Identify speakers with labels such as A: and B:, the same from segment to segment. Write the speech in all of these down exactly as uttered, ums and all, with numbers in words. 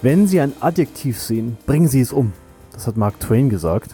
A: Wenn Sie ein Adjektiv sehen, bringen Sie es um. Das hat Mark Twain gesagt.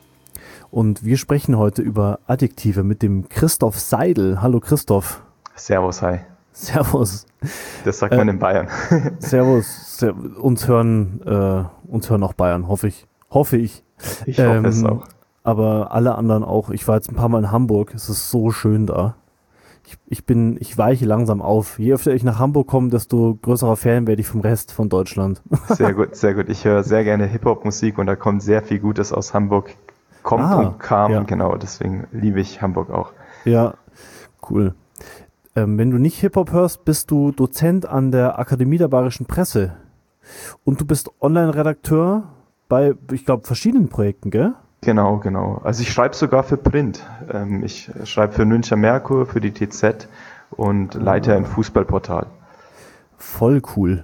A: Und wir sprechen heute über Adjektive mit dem Christoph Seidel. Hallo Christoph.
B: Servus, hi.
A: Servus.
B: Das sagt man äh, in Bayern.
A: Servus. Ser- uns hören äh, uns hören auch Bayern, hoffe ich. Hoffe ich.
B: Ich hoffe ähm, es auch.
A: Aber alle anderen auch. Ich war jetzt ein paar Mal in Hamburg. Es ist so schön da. Ich, ich bin, ich weiche langsam auf. Je öfter ich nach Hamburg komme, desto größerer Fan werde ich vom Rest von Deutschland.
B: Sehr gut, sehr gut. Ich höre sehr gerne Hip-Hop-Musik und da kommt sehr viel Gutes aus Hamburg. Kommt ah, und kam, ja. Genau. Deswegen liebe ich Hamburg auch.
A: Ja, cool. Ähm, wenn du nicht Hip-Hop hörst, bist du Dozent an der Akademie der Bayerischen Presse. Und du bist Online-Redakteur bei, ich glaube, verschiedenen Projekten, gell?
B: Genau, genau. Also ich schreibe sogar für Print. Ähm, ich schreibe für Münchner Merkur, für die T Z und leite ah. ein Fußballportal.
A: Voll cool.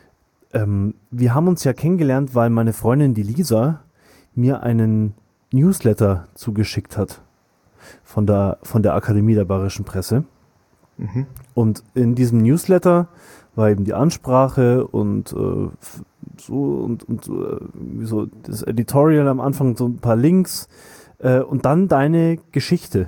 A: Ähm, wir haben uns ja kennengelernt, weil meine Freundin, die Lisa, mir einen Newsletter zugeschickt hat von der, von der Akademie der Bayerischen Presse. Mhm. Und in diesem Newsletter war eben die Ansprache und äh, so und, und äh, so das Editorial am Anfang, so ein paar Links äh, und dann deine Geschichte,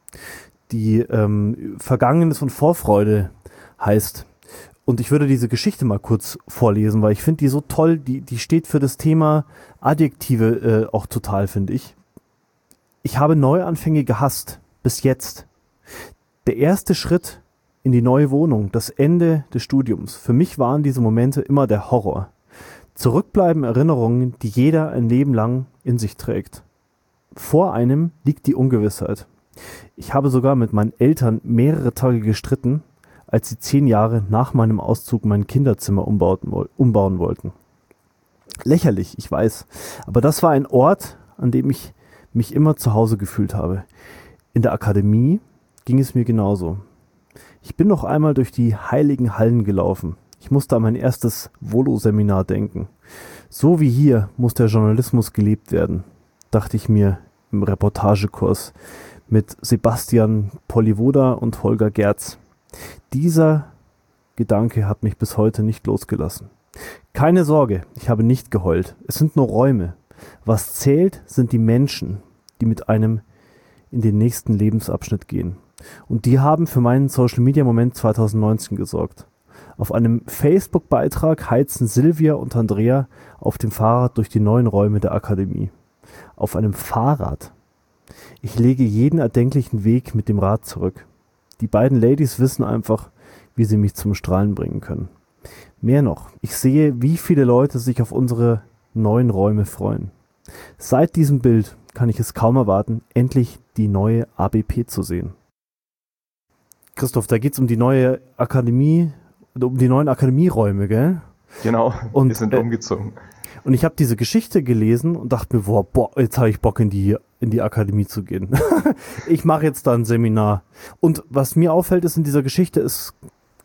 A: die ähm, Vergangenes und Vorfreude heißt. Und ich würde diese Geschichte mal kurz vorlesen, weil ich finde die so toll, die, die steht für das Thema Adjektive äh, auch total, finde ich. Ich habe Neuanfänge gehasst, bis jetzt. Der erste Schritt in die neue Wohnung, das Ende des Studiums. Für mich waren diese Momente immer der Horror. Zurückbleiben Erinnerungen, die jeder ein Leben lang in sich trägt. Vor einem liegt die Ungewissheit. Ich habe sogar mit meinen Eltern mehrere Tage gestritten, als sie zehn Jahre nach meinem Auszug mein Kinderzimmer umbauten, umbauen wollten. Lächerlich, ich weiß. Aber das war ein Ort, an dem ich mich immer zu Hause gefühlt habe. In der Akademie ging es mir genauso. Ich bin noch einmal durch die heiligen Hallen gelaufen. Ich musste an mein erstes Volo-Seminar denken. So wie hier muss der Journalismus gelebt werden, dachte ich mir im Reportagekurs mit Sebastian Polivoda und Holger Gerz. Dieser Gedanke hat mich bis heute nicht losgelassen. Keine Sorge, ich habe nicht geheult. Es sind nur Räume. Was zählt, sind die Menschen, die mit einem in den nächsten Lebensabschnitt gehen. Und die haben für meinen Social-Media-Moment zwanzig neunzehn gesorgt. Auf einem Facebook-Beitrag heizen Silvia und Andrea auf dem Fahrrad durch die neuen Räume der Akademie. Auf einem Fahrrad. Ich lege jeden erdenklichen Weg mit dem Rad zurück. Die beiden Ladies wissen einfach, wie sie mich zum Strahlen bringen können. Mehr noch, ich sehe, wie viele Leute sich auf unsere neuen Räume freuen. Seit diesem Bild kann ich es kaum erwarten, endlich die neue A B P zu sehen. Christoph, da geht es um die neue Akademie, um die neuen Akademieräume, gell?
B: Genau,
A: und,
B: wir sind
A: äh,
B: umgezogen.
A: Und ich habe diese Geschichte gelesen und dachte mir, boah, boah jetzt habe ich Bock, in die, in die Akademie zu gehen. Ich mache jetzt da ein Seminar. Und was mir auffällt, ist in dieser Geschichte, ist,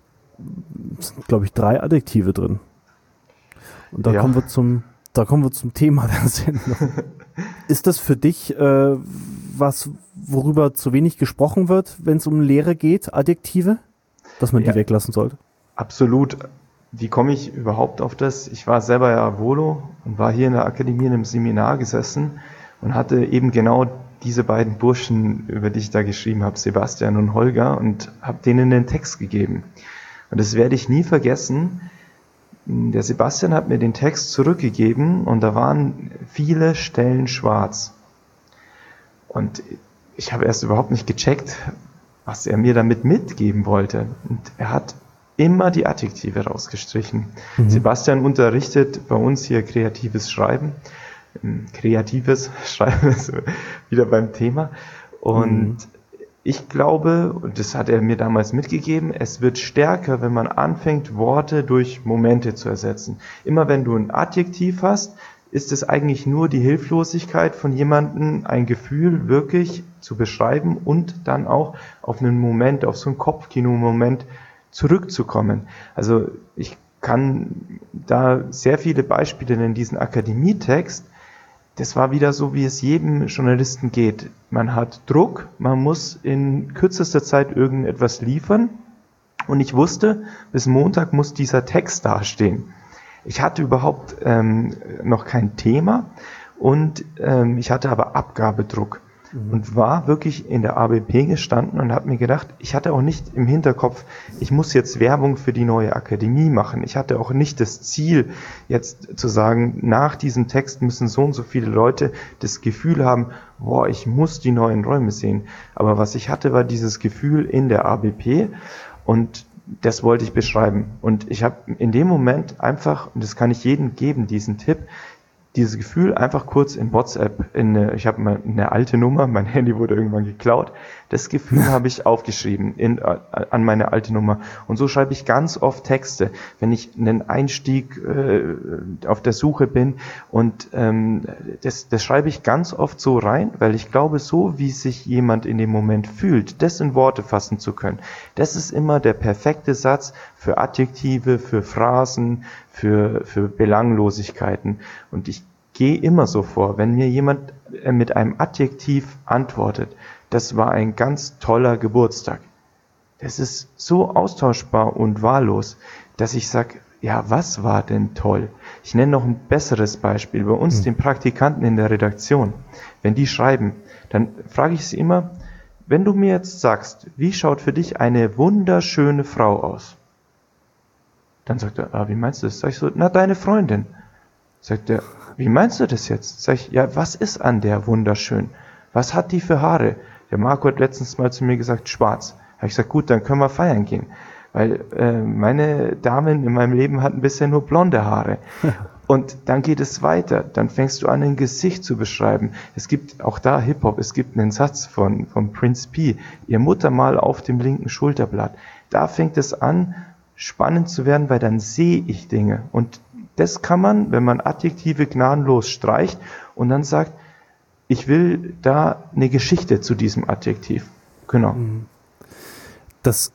A: sind, glaube ich, drei Adjektive drin. Und da ja. kommen wir zum, da kommen wir zum Thema der Sendung. Ist das für dich äh, was, worüber zu wenig gesprochen wird, wenn es um Lehre geht, Adjektive? Dass man ja, die weglassen sollte?
B: Absolut. Wie komme ich überhaupt auf das? Ich war selber ja Volo und war hier in der Akademie in einem Seminar gesessen und hatte eben genau diese beiden Burschen, über die ich da geschrieben habe, Sebastian und Holger, und habe denen den Text gegeben. Und das werde ich nie vergessen. Der Sebastian hat mir den Text zurückgegeben und da waren viele Stellen schwarz. Und ich habe erst überhaupt nicht gecheckt, was er mir damit mitgeben wollte. Und er hat immer die Adjektive rausgestrichen. Mhm. Sebastian unterrichtet bei uns hier kreatives Schreiben. Kreatives Schreiben ist wieder beim Thema. Und mhm. ich glaube, und das hat er mir damals mitgegeben, es wird stärker, wenn man anfängt, Worte durch Momente zu ersetzen. Immer wenn du ein Adjektiv hast, ist es eigentlich nur die Hilflosigkeit von jemandem, ein Gefühl wirklich zu beschreiben und dann auch auf einen Moment, auf so einen Kopfkino-Moment zurückzukommen. Also ich kann da sehr viele Beispiele nennen, diesen Akademietext. Das war wieder so, wie es jedem Journalisten geht. Man hat Druck, man muss in kürzester Zeit irgendetwas liefern und ich wusste, bis Montag muss dieser Text dastehen. Ich hatte überhaupt ähm, noch kein Thema und ähm, ich hatte aber Abgabedruck. Und war wirklich in der A B P gestanden und habe mir gedacht, ich hatte auch nicht im Hinterkopf, ich muss jetzt Werbung für die neue Akademie machen. Ich hatte auch nicht das Ziel, jetzt zu sagen, nach diesem Text müssen so und so viele Leute das Gefühl haben, boah, ich muss die neuen Räume sehen. Aber was ich hatte, war dieses Gefühl in der A B P und das wollte ich beschreiben. Und ich habe in dem Moment einfach, und das kann ich jedem geben, diesen Tipp, dieses Gefühl einfach kurz in WhatsApp, in eine, ich habe mal eine alte Nummer, mein Handy wurde irgendwann geklaut, das Gefühl habe ich aufgeschrieben in, an meine alte Nummer. Und so schreibe ich ganz oft Texte, wenn ich einen Einstieg äh, auf der Suche bin und ähm, das, das schreibe ich ganz oft so rein, weil ich glaube, so wie sich jemand in dem Moment fühlt, das in Worte fassen zu können, das ist immer der perfekte Satz für Adjektive, für Phrasen, für, für Belanglosigkeiten. Und ich gehe immer so vor, wenn mir jemand mit einem Adjektiv antwortet, das war ein ganz toller Geburtstag. Das ist so austauschbar und wahllos, dass ich sage, ja, was war denn toll? Ich nenne noch ein besseres Beispiel. Bei uns, den Praktikanten in der Redaktion, wenn die schreiben, dann frage ich sie immer, wenn du mir jetzt sagst, wie schaut für dich eine wunderschöne Frau aus? Dann sagt er, ah, wie meinst du das? Sag ich so, na, deine Freundin. Sagt er, wie meinst du das jetzt? Sag ich, ja, was ist an der wunderschön? Was hat die für Haare? Der Marco hat letztens mal zu mir gesagt, schwarz. Habe ich gesagt, gut, dann können wir feiern gehen. Weil äh, meine Damen in meinem Leben hatten bisher nur blonde Haare. Und dann geht es weiter. Dann fängst du an, ein Gesicht zu beschreiben. Es gibt auch da Hip-Hop. Es gibt einen Satz von, von Prince P. Ihr Muttermal auf dem linken Schulterblatt. Da fängt es an, spannend zu werden, weil dann sehe ich Dinge. Und das kann man, wenn man Adjektive gnadenlos streicht und dann sagt, ich will da eine Geschichte zu diesem Adjektiv. Genau.
A: Das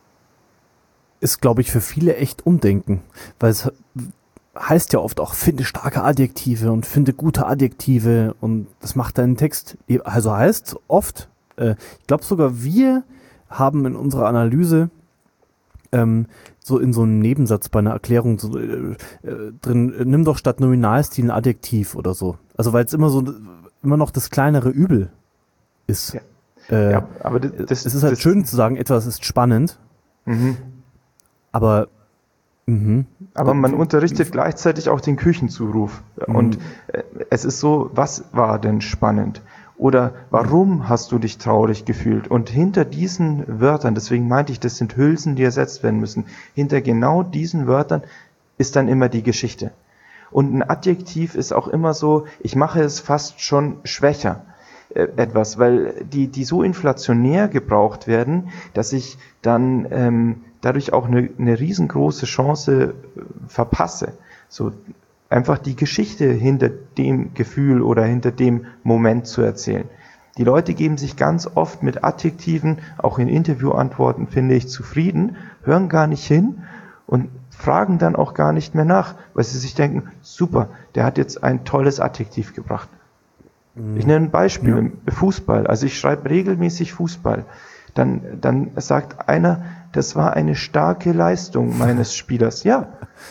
A: ist, glaube ich, für viele echt Umdenken, weil es heißt ja oft auch, finde starke Adjektive und finde gute Adjektive und das macht deinen Text, also heißt oft, äh, ich glaube sogar wir haben in unserer Analyse ähm, so in so einem Nebensatz bei einer Erklärung so, äh, äh, drin, äh, nimm doch statt Nominalstil ein Adjektiv oder so. Also weil es immer so, immer noch das kleinere Übel ist.
B: Ja.
A: Äh,
B: ja, aber das, das,
A: es ist halt
B: das,
A: schön zu sagen, etwas ist spannend,
B: mhm.
A: aber mh.
B: Aber man unterrichtet gleichzeitig auch den Küchenzuruf. Mhm. Und äh, es ist so, was war denn spannend? Oder warum hast du dich traurig gefühlt? Und hinter diesen Wörtern, deswegen meinte ich, das sind Hülsen, die ersetzt werden müssen, hinter genau diesen Wörtern ist dann immer die Geschichte. Und ein Adjektiv ist auch immer so, ich mache es fast schon schwächer, äh, etwas, weil die, die so inflationär gebraucht werden, dass ich dann ähm, dadurch auch eine, eine riesengroße Chance verpasse. So einfach die Geschichte hinter dem Gefühl oder hinter dem Moment zu erzählen. Die Leute geben sich ganz oft mit Adjektiven, auch in Interviewantworten, finde ich, zufrieden, hören gar nicht hin und fragen dann auch gar nicht mehr nach, weil sie sich denken, super, der hat jetzt ein tolles Adjektiv gebracht. Mhm. Ich nenne ein Beispiel, ja. Fußball. Also ich schreibe regelmäßig Fußball. Dann, dann sagt einer, das war eine starke Leistung meines Spielers. Ja,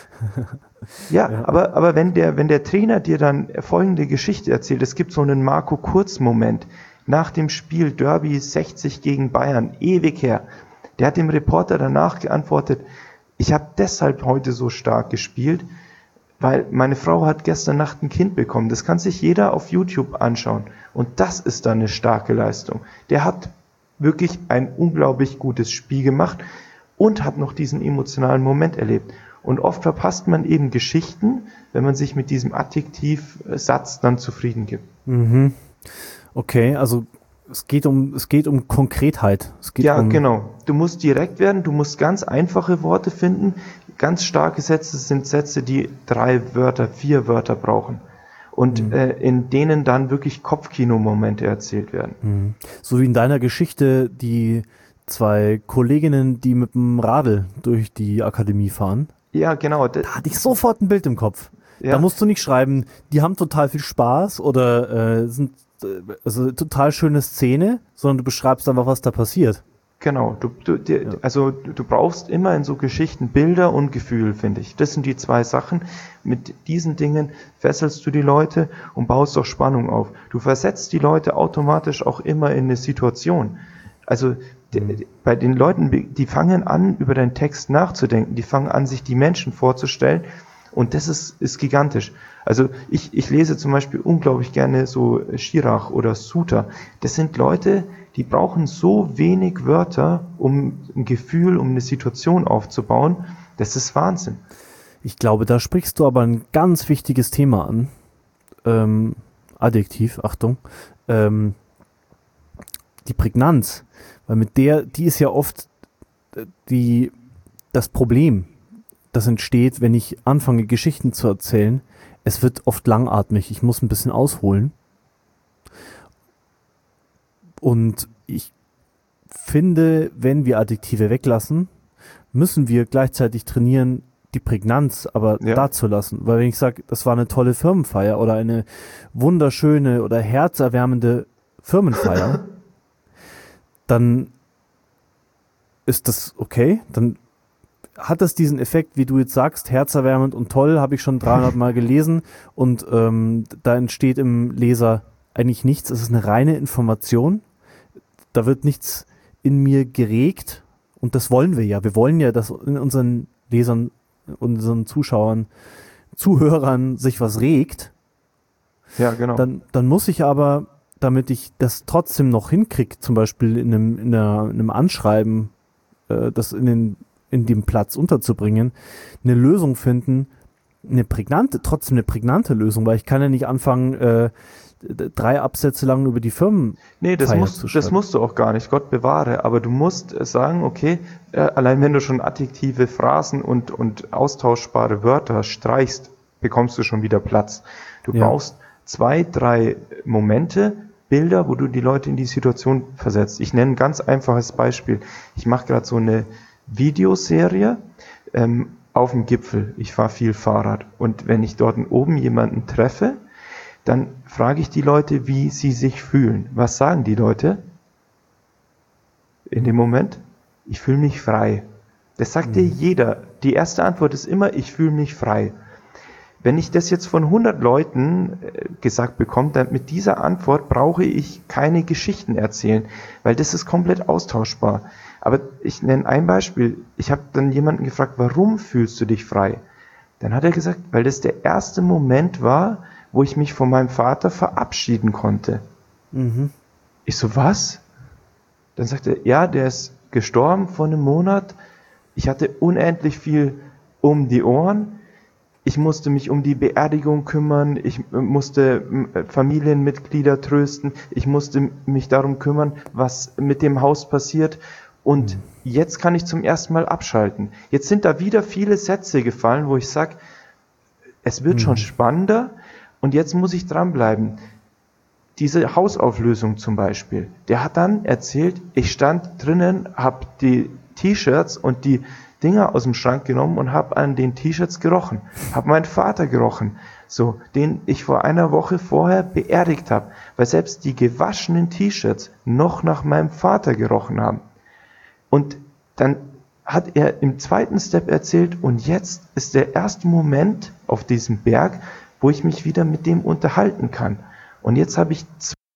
B: ja, ja. aber, aber wenn der, wenn der Trainer dir dann folgende Geschichte erzählt, es gibt so einen Marco Kurz-Moment nach dem Spiel Derby sechzig gegen Bayern, ewig her. Der hat dem Reporter danach geantwortet, ich habe deshalb heute so stark gespielt, weil meine Frau hat gestern Nacht ein Kind bekommen. Das kann sich jeder auf YouTube anschauen. Und das ist dann eine starke Leistung. Der hat wirklich ein unglaublich gutes Spiel gemacht und hat noch diesen emotionalen Moment erlebt. Und oft verpasst man eben Geschichten, wenn man sich mit diesem Adjektivsatz dann zufrieden gibt.
A: Mhm. Okay, also es geht um, es geht um Konkretheit. Es geht
B: ja,
A: um
B: genau. Du musst direkt werden, du musst ganz einfache Worte finden. Ganz starke Sätze sind Sätze, die drei Wörter, vier Wörter brauchen. Und mhm. äh, in denen dann wirklich Kopfkino-Momente erzählt werden.
A: Mhm. So wie in deiner Geschichte die zwei Kolleginnen, die mit dem Radl durch die Akademie fahren.
B: Ja, genau.
A: Da hatte ich sofort ein Bild im Kopf. Ja. Da musst du nicht schreiben, die haben total viel Spaß oder äh, sind äh, also total schöne Szene, sondern du beschreibst einfach, was da passiert.
B: Genau, du, du, dir,
A: Ja.
B: also du brauchst immer in so Geschichten Bilder und Gefühl, finde ich. Das sind die zwei Sachen. Mit diesen Dingen fesselst du die Leute und baust auch Spannung auf. Du versetzt die Leute automatisch auch immer in eine Situation. Also
A: Mhm.
B: de, bei den Leuten, die fangen an, über deinen Text nachzudenken, die fangen an, sich die Menschen vorzustellen und das ist, ist gigantisch. Also ich, ich lese zum Beispiel unglaublich gerne so Schirach oder Suter. Das sind Leute, die brauchen so wenig Wörter, um ein Gefühl, um eine Situation aufzubauen. Das ist Wahnsinn.
A: Ich glaube, da sprichst du aber ein ganz wichtiges Thema an. Ähm, Adjektiv, Achtung. Ähm, die Prägnanz. Weil mit der, die ist ja oft äh, die, das Problem, das entsteht, wenn ich anfange, Geschichten zu erzählen. Es wird oft langatmig. Ich muss ein bisschen ausholen. Und ich finde, wenn wir Adjektive weglassen, müssen wir gleichzeitig trainieren, die Prägnanz aber
B: Ja,
A: da zu lassen. Weil wenn ich sage, das war eine tolle Firmenfeier oder eine wunderschöne oder herzerwärmende Firmenfeier, dann ist das okay. Dann hat das diesen Effekt, wie du jetzt sagst, herzerwärmend und toll, habe ich schon dreihundert Mal gelesen und ähm, da entsteht im Leser eigentlich nichts. Es ist eine reine Information. Da wird nichts in mir geregt und das wollen wir ja. Wir wollen ja, dass in unseren Lesern, unseren Zuschauern, Zuhörern sich was regt.
B: ja, genau.
A: Dann, dann muss ich aber, damit ich das trotzdem noch hinkriege, zum Beispiel in einem, in einer, in einem Anschreiben, äh, das in, den, in dem Platz unterzubringen, eine Lösung finden, eine prägnante, trotzdem eine prägnante Lösung, weil ich kann ja nicht anfangen, äh, drei Absätze lang über die Firmenfeier
B: Nee, das
A: zu
B: musst, das
A: schreiben.
B: musst du auch gar nicht, Gott bewahre. Aber du musst äh, sagen, okay, äh, allein wenn du schon Adjektive, Phrasen und, und austauschbare Wörter streichst, bekommst du schon wieder Platz. Du
A: Ja.
B: brauchst zwei, drei Momente, Bilder, wo du die Leute in die Situation versetzt. Ich nenne ein ganz einfaches Beispiel. Ich mache gerade so eine Videoserie ähm, auf dem Gipfel. Ich fahre viel Fahrrad. Und wenn ich dort oben jemanden treffe, dann frage ich die Leute, wie sie sich fühlen. Was sagen die Leute in dem Moment? Ich fühle mich frei. Das sagt dir jeder. Die erste Antwort ist immer, ich fühle mich frei. Wenn ich das jetzt von hundert Leuten äh, gesagt bekomme, dann mit dieser Antwort brauche ich keine Geschichten erzählen, weil das ist komplett austauschbar. Aber ich nenne ein Beispiel. Ich habe dann jemanden gefragt, warum fühlst du dich frei? Dann hat er gesagt, weil das der erste Moment war, wo ich mich von meinem Vater verabschieden konnte.
A: Mhm.
B: Ich so, was? Dann sagt er, ja, der ist gestorben vor einem Monat. Ich hatte unendlich viel um die Ohren. Ich musste mich um die Beerdigung kümmern. Ich musste Familienmitglieder trösten. Ich musste mich darum kümmern, was mit dem Haus passiert. Und mhm. jetzt kann ich zum ersten Mal abschalten. Jetzt sind da wieder viele Sätze gefallen, wo ich sage, es wird mhm. schon spannender. Und jetzt muss ich dranbleiben. Diese Hausauflösung zum Beispiel, der hat dann erzählt, ich stand drinnen, habe die T-Shirts und die Dinger aus dem Schrank genommen und habe an den T-Shirts gerochen, habe meinen Vater gerochen, so, den ich vor einer Woche vorher beerdigt habe, weil selbst die gewaschenen T-Shirts noch nach meinem Vater gerochen haben. Und dann hat er im zweiten Step erzählt, und jetzt ist der erste Moment auf diesem Berg, wo ich mich wieder mit dem unterhalten kann. Und jetzt habe ich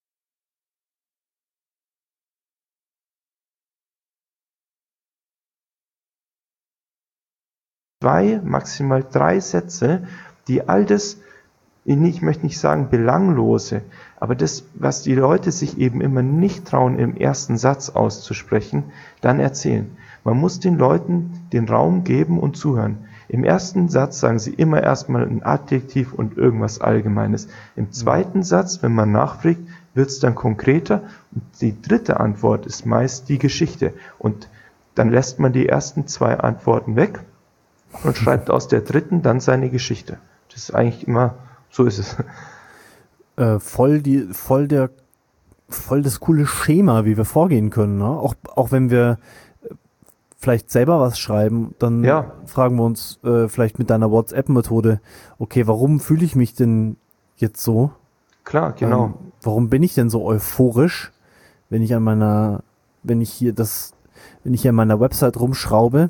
B: zwei, maximal drei Sätze, die all das, ich möchte nicht sagen belanglose, aber das, was die Leute sich eben immer nicht trauen, im ersten Satz auszusprechen, dann erzählen. Man muss den Leuten den Raum geben und zuhören. Im ersten Satz sagen sie immer erstmal ein Adjektiv und irgendwas Allgemeines. Im zweiten Satz, wenn man nachfragt, wird es dann konkreter. Und die dritte Antwort ist meist die Geschichte. Und dann lässt man die ersten zwei Antworten weg und schreibt aus der dritten dann seine Geschichte. Das ist eigentlich immer, so ist es.
A: Äh, voll die, voll der, voll das coole Schema, wie wir vorgehen können. Ne? Auch, auch wenn wir vielleicht selber was schreiben, dann
B: Ja.
A: fragen wir uns äh, vielleicht mit deiner WhatsApp-Methode, okay, warum fühle ich mich denn jetzt so?
B: Klar, genau.
A: Ähm, warum bin ich denn so euphorisch, wenn ich an meiner, wenn ich hier das wenn ich hier an meiner Website rumschraube.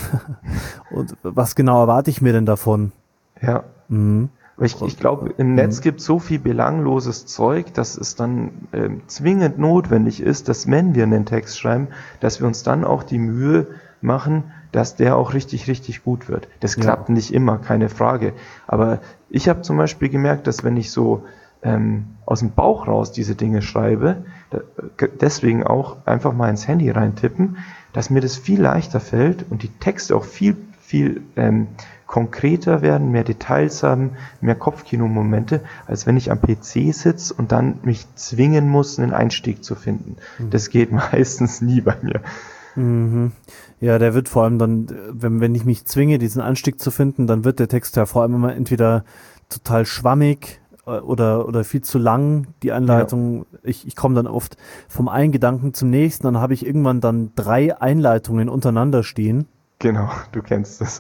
A: Und was genau erwarte ich mir denn davon?
B: Ja.
A: Mhm.
B: Ich, ich glaube, im Netz gibt es so viel belangloses Zeug, dass es dann äh, zwingend notwendig ist, dass wenn wir einen Text schreiben, dass wir uns dann auch die Mühe machen, dass der auch richtig, richtig gut wird. Das klappt ja nicht immer, keine Frage. Aber ich habe zum Beispiel gemerkt, dass wenn ich so ähm, aus dem Bauch raus diese Dinge schreibe, da, deswegen auch einfach mal ins Handy reintippen, dass mir das viel leichter fällt und die Texte auch viel, viel ähm, konkreter werden, mehr Details haben, mehr Kopfkino-Momente, als wenn ich am P C sitze und dann mich zwingen muss, einen Einstieg zu finden. Mhm. Das geht meistens nie bei mir.
A: Mhm. Ja, der wird vor allem dann, wenn, wenn ich mich zwinge, diesen Einstieg zu finden, dann wird der Text ja vor allem immer entweder total schwammig oder, oder viel zu lang, die Einleitung. Ja. Ich, ich komme dann oft vom einen Gedanken zum nächsten, dann habe ich irgendwann dann drei Einleitungen untereinander stehen.
B: Genau, du kennst das.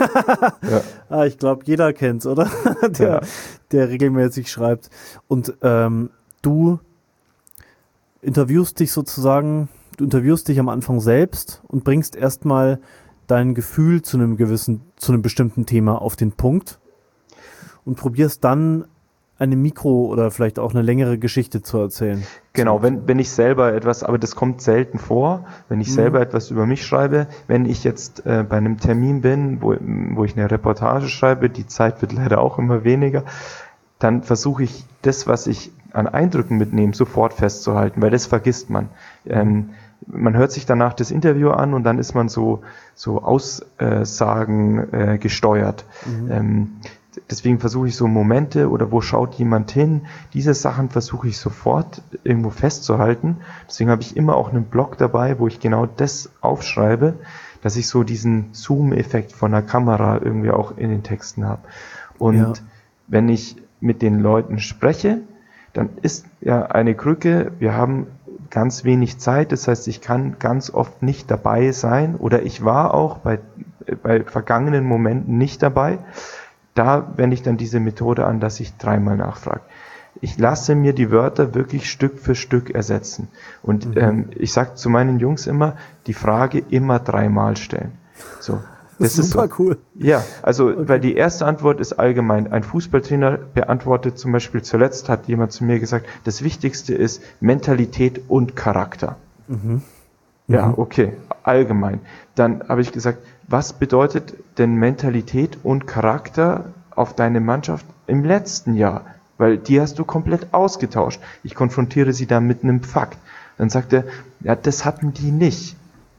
A: Ja. Ah, ich glaube, jeder kennt's, oder? der, ja. der regelmäßig schreibt. Und ähm, du interviewst dich sozusagen, du interviewst dich am Anfang selbst und bringst erstmal dein Gefühl zu einem gewissen, zu einem bestimmten Thema auf den Punkt und probierst dann eine Mikro- oder vielleicht auch eine längere Geschichte zu erzählen.
B: Genau, wenn, wenn ich selber etwas, aber das kommt selten vor, wenn ich mhm. selber etwas über mich schreibe, wenn ich jetzt äh, bei einem Termin bin, wo, wo ich eine Reportage schreibe, die Zeit wird leider auch immer weniger, dann versuche ich das, was ich an Eindrücken mitnehme, sofort festzuhalten, weil das vergisst man. Ähm, man hört sich danach das Interview an und dann ist man so, so Aussagen äh, gesteuert. Mhm. Ähm, Deswegen versuche ich so Momente oder wo schaut jemand hin, diese Sachen versuche ich sofort irgendwo festzuhalten. Deswegen habe ich immer auch einen Blog dabei, wo ich genau das aufschreibe, dass ich so diesen Zoom-Effekt von der Kamera irgendwie auch in den Texten habe. Und ja. wenn ich mit den Leuten spreche, dann ist ja eine Krücke, wir haben ganz wenig Zeit, das heißt, ich kann ganz oft nicht dabei sein oder ich war auch bei, bei vergangenen Momenten nicht dabei. Da wende ich dann diese Methode an, dass ich dreimal nachfrage. Ich lasse mir die Wörter wirklich Stück für Stück ersetzen. Und mhm. ähm, ich sage zu meinen Jungs immer, die Frage immer dreimal stellen. So,
A: das, das ist super
B: so.
A: cool.
B: Ja, also okay. weil die erste Antwort ist allgemein. Ein Fußballtrainer beantwortet zum Beispiel zuletzt, hat jemand zu mir gesagt, das Wichtigste ist Mentalität und Charakter. Mhm. Ja, okay, allgemein. Dann habe ich gesagt, was bedeutet denn Mentalität und Charakter auf deine Mannschaft im letzten Jahr? Weil die hast du komplett ausgetauscht. Ich konfrontiere sie da mit einem Fakt. Dann sagt er, ja, das hatten die nicht.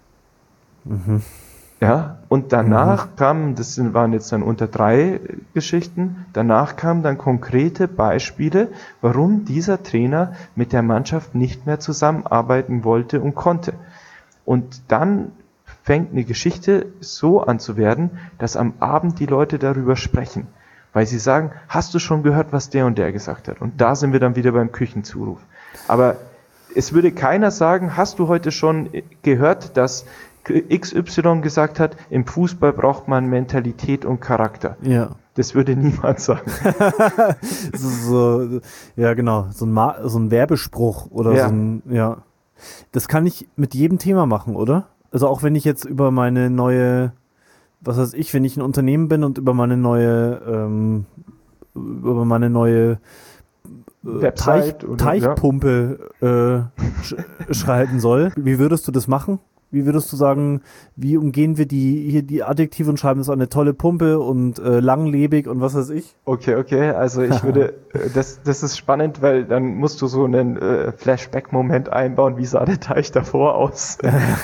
B: Mhm. Ja, und danach mhm. kamen, das waren jetzt dann unter drei Geschichten, danach kamen dann konkrete Beispiele, warum dieser Trainer mit der Mannschaft nicht mehr zusammenarbeiten wollte und konnte. Und dann fängt eine Geschichte so an zu werden, dass am Abend die Leute darüber sprechen, weil sie sagen, hast du schon gehört, was der und der gesagt hat? Und da sind wir dann wieder beim Küchenzuruf. Aber es würde keiner sagen, hast du heute schon gehört, dass X Y gesagt hat, im Fußball braucht man Mentalität und Charakter.
A: Ja.
B: Das würde niemand sagen.
A: so, ja, genau, so ein, Ma- so ein Werbespruch oder ja. so ein, ja. Das kann ich mit jedem Thema machen, oder? Also auch wenn ich jetzt über meine neue, was weiß ich, wenn ich ein Unternehmen bin und über meine neue, ähm, über meine neue äh, Teich, oder, Teichpumpe ja. äh, sch- schreiben soll, wie würdest du das machen? Wie würdest du sagen, wie umgehen wir die hier die Adjektive und schreiben, es ist eine tolle Pumpe und äh, langlebig und was weiß ich?
B: Okay, okay, also ich würde, das, das ist spannend, weil dann musst du so einen äh, Flashback-Moment einbauen, wie sah der Teich davor aus?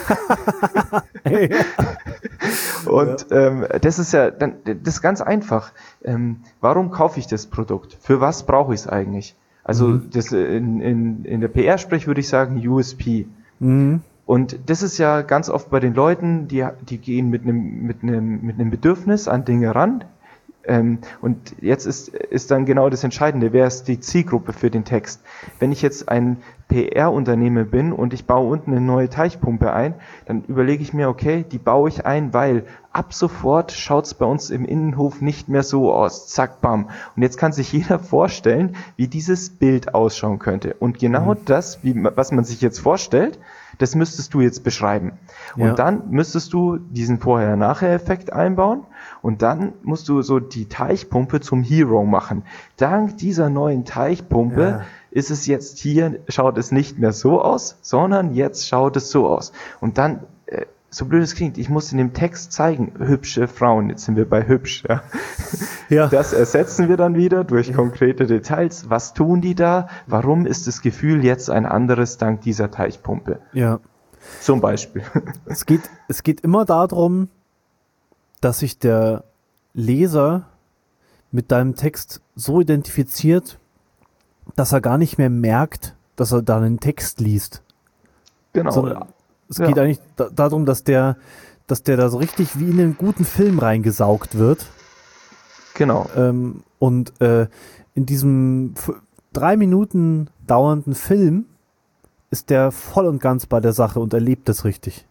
B: Und ja. ähm, das ist ja, dann, das ist ganz einfach. Ähm, warum kaufe ich das Produkt? Für was brauche ich es eigentlich? Also mhm. das, in, in, in der P R-Sprech würde ich sagen U S P. Mhm. Und das ist ja ganz oft bei den Leuten, die, die gehen mit einem, mit einem, mit einem Bedürfnis an Dinge ran. Ähm, und jetzt ist, ist dann genau das Entscheidende. Wer ist die Zielgruppe für den Text? Wenn ich jetzt ein P R-Unternehmen bin und ich baue unten eine neue Teichpumpe ein, dann überlege ich mir, okay, die baue ich ein, weil ab sofort schaut es bei uns im Innenhof nicht mehr so aus. Zack, bam. Und jetzt kann sich jeder vorstellen, wie dieses Bild ausschauen könnte. Und genau mhm. das, wie, was man sich jetzt vorstellt, das müsstest du jetzt beschreiben. Und
A: Ja.
B: dann müsstest du diesen Vorher-Nachher-Effekt einbauen und dann musst du so die Teichpumpe zum Hero machen. Dank dieser neuen Teichpumpe
A: Ja.
B: ist es jetzt hier, schaut es nicht mehr so aus, sondern jetzt schaut es so aus. Und dann, äh, so blöd es klingt, ich muss in dem Text zeigen, hübsche Frauen, jetzt sind wir bei hübsch, ja.
A: Ja.
B: Das ersetzen wir dann wieder durch konkrete Details. Was tun die da? Warum ist das Gefühl jetzt ein anderes dank dieser Teichpumpe?
A: Ja.
B: Zum Beispiel.
A: Es geht, es geht immer darum, dass sich der Leser mit deinem Text so identifiziert, dass er gar nicht mehr merkt, dass er da einen Text liest.
B: Genau.
A: Sondern es
B: Ja.
A: geht eigentlich da, darum, dass der, dass der da so richtig wie in einen guten Film reingesaugt wird.
B: Genau.
A: Ähm, und äh, in diesem f- drei Minuten dauernden Film ist der voll und ganz bei der Sache und erlebt es richtig.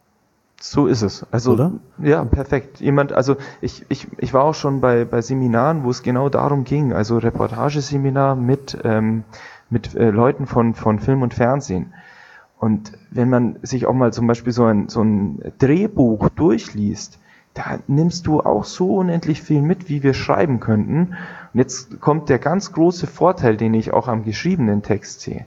B: So ist es. Also,
A: Oder?
B: ja, perfekt. Jemand, also ich, ich, ich war auch schon bei, bei Seminaren, wo es genau darum ging, also Reportageseminar mit, ähm, mit äh, Leuten von, von Film und Fernsehen. Und wenn man sich auch mal zum Beispiel so ein, so ein Drehbuch durchliest, da nimmst du auch so unendlich viel mit, wie wir schreiben könnten. Und jetzt kommt der ganz große Vorteil, den ich auch am geschriebenen Text sehe.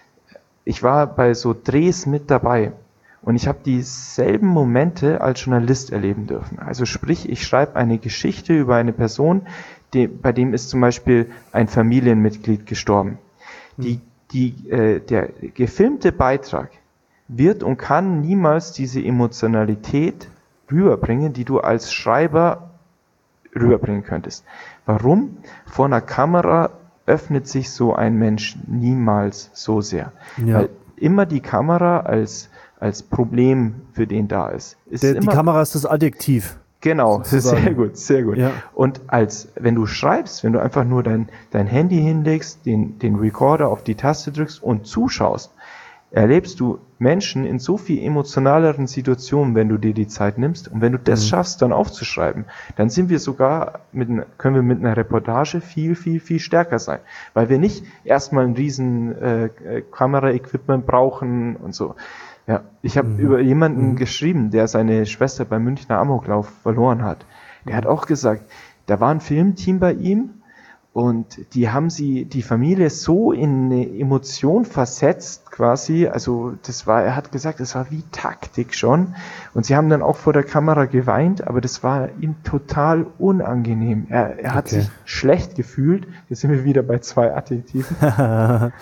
B: Ich war bei so Drehs mit dabei und ich habe dieselben Momente als Journalist erleben dürfen. Also sprich, ich schreibe eine Geschichte über eine Person, die, bei dem ist zum Beispiel ein Familienmitglied gestorben. Die Die, äh, der gefilmte Beitrag wird und kann niemals diese Emotionalität rüberbringen, die du als Schreiber rüberbringen könntest. Warum? Vor einer Kamera öffnet sich so ein Mensch niemals so sehr.
A: Ja.
B: Weil immer die Kamera als, als Problem für den da ist. ist
A: Der, die
B: immer,
A: Kamera ist das Adjektiv.
B: Genau,
A: sozusagen.
B: sehr gut, sehr gut.
A: Ja.
B: Und als, wenn du schreibst, wenn du einfach nur dein, dein Handy hinlegst, den, den Recorder auf die Taste drückst und zuschaust, erlebst du Menschen in so viel emotionaleren Situationen, wenn du dir die Zeit nimmst. Und wenn du das
A: Mhm.
B: schaffst, dann aufzuschreiben, dann sind wir sogar mit, n- können wir mit einer Reportage viel, viel, viel stärker sein. Weil wir nicht erstmal ein riesen äh, äh, Kameraequipment brauchen und so. Ja, ich habe
A: Mhm.
B: über jemanden
A: Mhm.
B: geschrieben, der seine Schwester beim Münchner Amoklauf verloren hat. Der hat auch gesagt, da war ein Filmteam bei ihm und die haben sie, die Familie so in eine Emotion versetzt quasi, also das war, er hat gesagt, das war wie Taktik schon und sie haben dann auch vor der Kamera geweint, aber das war ihm total unangenehm. Er, er hat
A: Okay.
B: sich schlecht gefühlt, jetzt sind wir wieder bei zwei Adjektiven. Ja.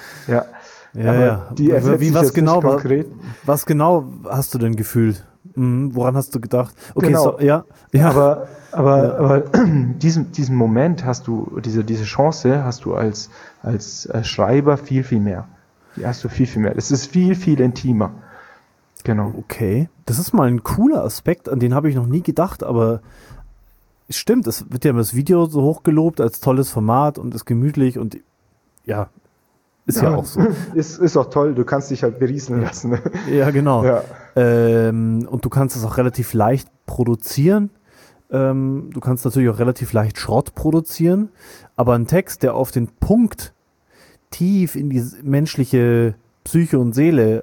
A: Ja,
B: Aber
A: ja.
B: die ersetze
A: Wie,
B: ich
A: was
B: jetzt
A: genau,
B: nicht
A: wa-
B: konkret.
A: was genau hast du denn gefühlt? Mhm, woran hast du gedacht? Okay,
B: Genau.
A: so, ja, ja.
B: Aber, aber,
A: Ja.
B: aber diesen, diesen Moment hast du, diese, diese Chance hast du als, als äh, Schreiber viel, viel mehr. Die hast du viel, viel mehr. Das ist viel, viel intimer. Genau.
A: Okay, das ist mal ein cooler Aspekt, an den habe ich noch nie gedacht, aber es stimmt, es wird ja immer das Video so hochgelobt als tolles Format und ist gemütlich und ja, ist ja, auch so.
B: Ist, ist auch toll, du kannst dich halt berieseln lassen.
A: Ja, genau.
B: Ja.
A: Ähm, und du kannst es auch relativ leicht produzieren. Ähm, du kannst natürlich auch relativ leicht Schrott produzieren, aber ein Text, der auf den Punkt tief in die menschliche Psyche und Seele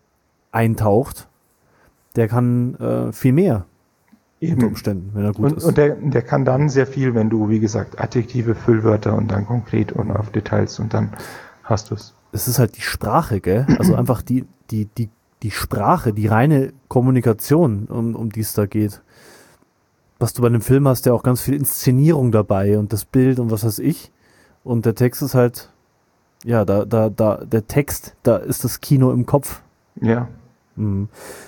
A: eintaucht, der kann äh, viel mehr unter
B: Eben.
A: Umständen, wenn er gut
B: Und,
A: ist.
B: und der, der kann dann sehr viel, wenn du, wie gesagt, Adjektive, Füllwörter und dann konkret und auf Details und dann hast du es.
A: Es ist halt die Sprache, gell? Also einfach die, die, die, die Sprache, die reine Kommunikation, um, um die es da geht. Was du bei einem Film hast, ja auch ganz viel Inszenierung dabei und das Bild und was weiß ich. Und der Text ist halt, ja, da, da, da, der Text, da ist das Kino im Kopf.
B: Ja.
A: Mhm.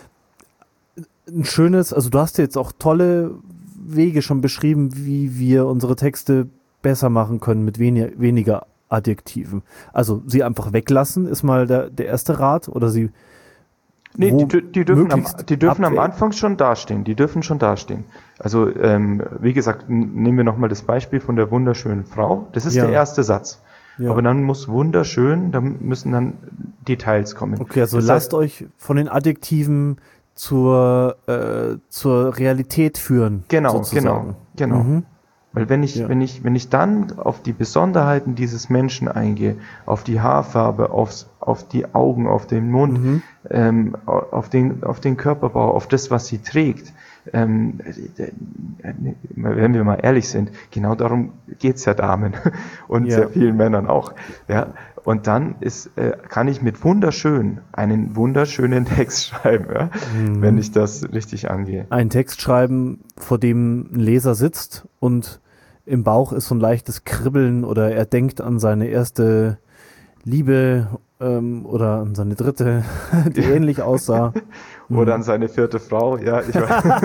A: Ein schönes, also du hast jetzt auch tolle Wege schon beschrieben, wie wir unsere Texte besser machen können mit weniger, weniger Adjektiven. Also sie einfach weglassen, ist mal der, der erste Rat, oder sie
B: Nee,
A: wo
B: die, die dürfen, am,
A: möglichst
B: die dürfen am
A: abwägen.
B: Anfang schon dastehen. Die dürfen schon dastehen. Also, ähm, wie gesagt, n- nehmen wir nochmal das Beispiel von der wunderschönen Frau. Das ist
A: Ja.
B: der erste Satz.
A: Ja.
B: Aber dann muss wunderschön, da müssen dann Details kommen.
A: Okay, also
B: Das
A: lasst
B: heißt,
A: euch von den Adjektiven zur, äh, zur Realität führen.
B: Genau,
A: sozusagen.
B: genau, genau.
A: Mhm.
B: Weil wenn ich,
A: Ja.
B: wenn ich, wenn ich dann auf die Besonderheiten dieses Menschen eingehe, auf die Haarfarbe, aufs, auf die Augen, auf den Mund,
A: Mhm.
B: ähm, auf den, auf den Körperbau, auf das, was sie trägt, ähm, wenn wir mal ehrlich sind, genau darum geht's ja Damen und
A: Ja.
B: sehr vielen Männern auch. Ja, und dann ist, äh, kann ich mit wunderschön einen wunderschönen Text schreiben, ja,
A: Mhm.
B: wenn ich das richtig angehe.
A: Einen Text schreiben, vor dem ein Leser sitzt und im Bauch ist so ein leichtes Kribbeln oder er denkt an seine erste Liebe ähm, oder an seine dritte, die ähnlich aussah.
B: Oder
A: Mhm.
B: an seine vierte Frau, ja, ich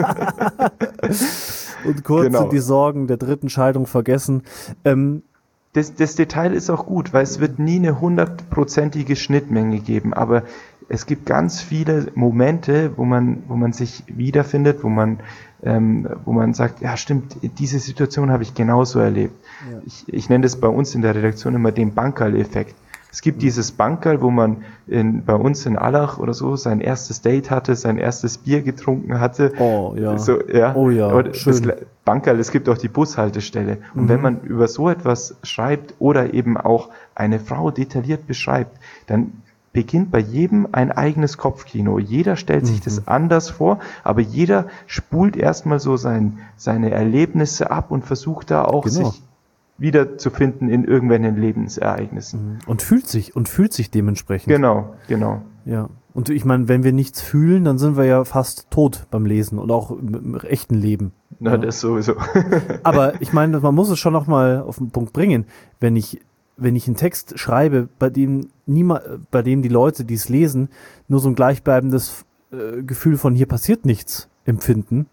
B: weiß.
A: Und kurz
B: Genau.
A: sind die Sorgen der dritten Scheidung vergessen. Ähm,
B: Das, das Detail ist auch gut, weil es wird nie eine hundertprozentige Schnittmenge geben, aber es gibt ganz viele Momente, wo man, wo man sich wiederfindet, wo man, ähm, wo man sagt, ja stimmt, diese Situation habe ich genauso erlebt.
A: Ja.
B: Ich, ich nenne das bei uns in der Redaktion immer den Bankerl-Effekt. Es gibt dieses Bankerl, wo man in, bei uns in Allach oder so sein erstes Date hatte, sein erstes Bier getrunken hatte.
A: Oh ja.
B: So, ja.
A: Oh ja,
B: Oder
A: schön.
B: Das Bankerl, es gibt auch die Bushaltestelle. Und
A: Mhm.
B: wenn man über so etwas schreibt oder eben auch eine Frau detailliert beschreibt, dann beginnt bei jedem ein eigenes Kopfkino. Jeder stellt sich
A: Mhm.
B: das anders vor, aber jeder spult erstmal so sein, seine Erlebnisse ab und versucht da auch
A: Genau.
B: sich wiederzufinden in irgendwelchen Lebensereignissen.
A: Und fühlt sich und fühlt sich dementsprechend.
B: Genau, genau.
A: Ja. Und ich meine, wenn wir nichts fühlen, dann sind wir ja fast tot beim Lesen und auch im, im echten Leben.
B: Na,
A: Ja.
B: das sowieso.
A: Aber ich meine, man muss es schon noch mal auf den Punkt bringen. Wenn ich, wenn ich einen Text schreibe, bei dem niemand, bei dem die Leute, die es lesen, nur so ein gleichbleibendes äh, Gefühl von hier passiert nichts empfinden,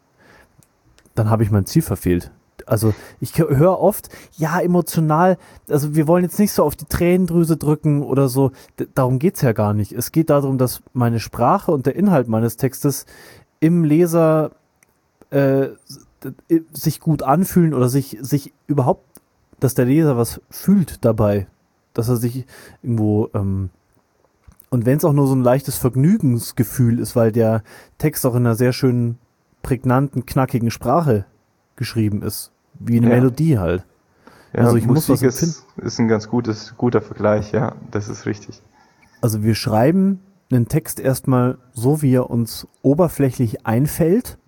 A: dann habe ich mein Ziel verfehlt. Also ich höre oft, ja, emotional, also wir wollen jetzt nicht so auf die Tränendrüse drücken oder so, D- darum geht's ja gar nicht. Es geht darum, dass meine Sprache und der Inhalt meines Textes im Leser äh, d- sich gut anfühlen oder sich, sich überhaupt, dass der Leser was fühlt dabei, dass er sich irgendwo, ähm, und wenn es auch nur so ein leichtes Vergnügensgefühl ist, weil der Text auch in einer sehr schönen, prägnanten, knackigen Sprache geschrieben ist, wie eine
B: Ja.
A: Melodie halt.
B: Ja,
A: Also ich muss
B: Musik
A: was
B: ist, ist ein ganz gutes, guter Vergleich, ja, das ist richtig.
A: Also wir schreiben einen Text erstmal so, wie er uns oberflächlich einfällt,